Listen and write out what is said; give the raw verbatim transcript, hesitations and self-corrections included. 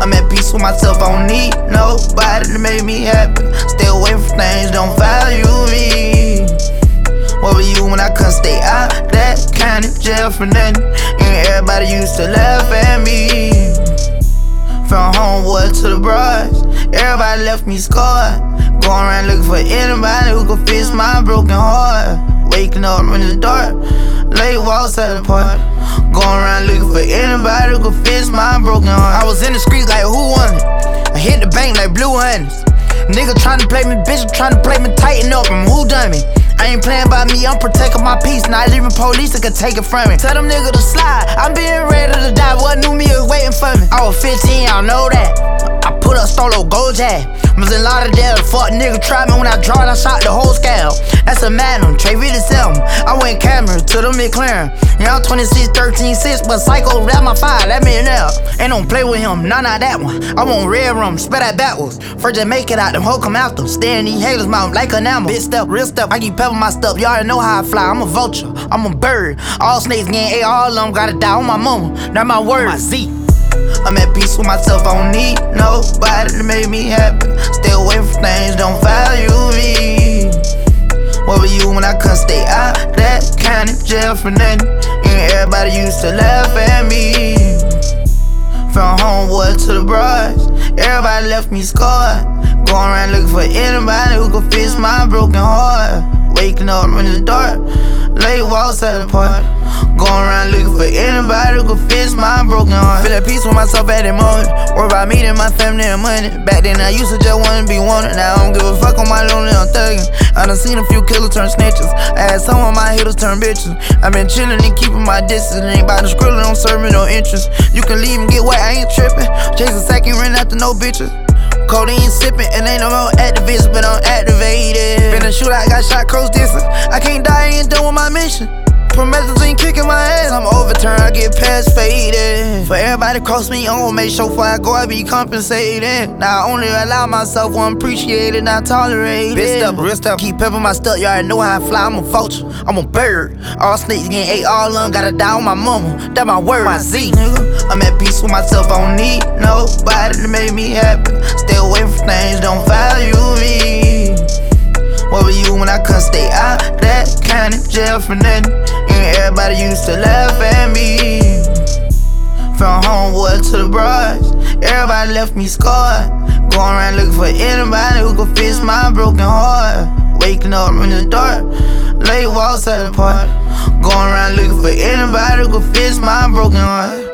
I'm at peace with myself, I don't need nobody to make me happy. Stay away from things, don't value me. What were you when I couldn't stay out that county jail for nothing? And everybody used to laugh at me. From Homewood to the Broads, everybody left me scarred. Going around looking for anybody who could fix my broken heart. Waking up in the dark, late walks at the park. Going around looking for anybody who could fix my broken heart. I was in the streets like who won it? I hit the bank like blue hundreds. Nigga tryna play me, bitch tryna play me, tighten up, and who done me? I ain't playing by me, I'm protecting my peace. Not even police that can take it from me. Tell them niggas to slide, I'm being ready to die. What knew me is waiting for me. I was fifteen, y'all know that. I put up Stolo Gold Jack. Was in Lauderdale, fuck nigga tried me when I drawed, I shot the whole scale. That's a Magnum, Trey really sell me. I went camera to the McLaren. Yeah, I'm twenty-six, thirteen, six, but Psycho, that my fire, that millionaire. Ain't don't play with him, nah, not that one. I want red rum, spell that backwards. First just make it out, them hoe come after. Stay in these haters' mouth like an animal. Big step, real step, I keep pepping my stuff. Y'all already know how I fly, I'm a vulture, I'm a bird. All snakes getting ate, all of them gotta die on my mama. That's my word, my Z. I'm at peace with myself, I don't need nobody to make me happy. Stay away from things, don't value me. What were you when I couldn't stay out that county jail for nothing? And everybody used to laugh at me. From Homewood to the Broads, everybody left me scarred. Going around looking for anybody who could fix my broken heart. Waking up in the dark, late walks at the park. Going around looking for anybody who could fix my broken heart. Feel at peace with myself at that moment. Worry about me and my family and money. Back then I used to just wanna be wanted. Now I don't give a fuck on my lonely, I'm thugging. I done seen a few killers turn snitches. I had some of my hitters turn bitches. I been chillin' and keeping my distance. Ain't about to skrillin', don't serve me no interest. You can leave and get wet, I ain't trippin'. Chasing sack, ain't running after no bitches. Codeine sippin', and ain't no more activists, but I'm activated. Been a shootout, got shot close distance. I can't die, I ain't done with my mission. Promethazine kicking my ass, I'm overturned, I get past faded. For everybody cross me on, make sure before I go I be compensated. Now I only allow myself one appreciated, not tolerated. Big step, real step, keep pepping my stuff, y'all already know how I fly. I'm a vulture, I'm a bird. All snakes getting ate, all of them gotta die on my mama. That my word, my Z, nigga. I'm at peace with myself, I don't need nobody to make me happy. Stay away from things, don't value me. What were you when I couldn't stay out that county jail for nothing? And everybody used to laugh at me. From Homewood to the Broads, everybody left me scarred. Going around looking for anybody who could fix my broken heart. Waking up in the dark, late walks at the park. Going around looking for anybody who could fix my broken heart.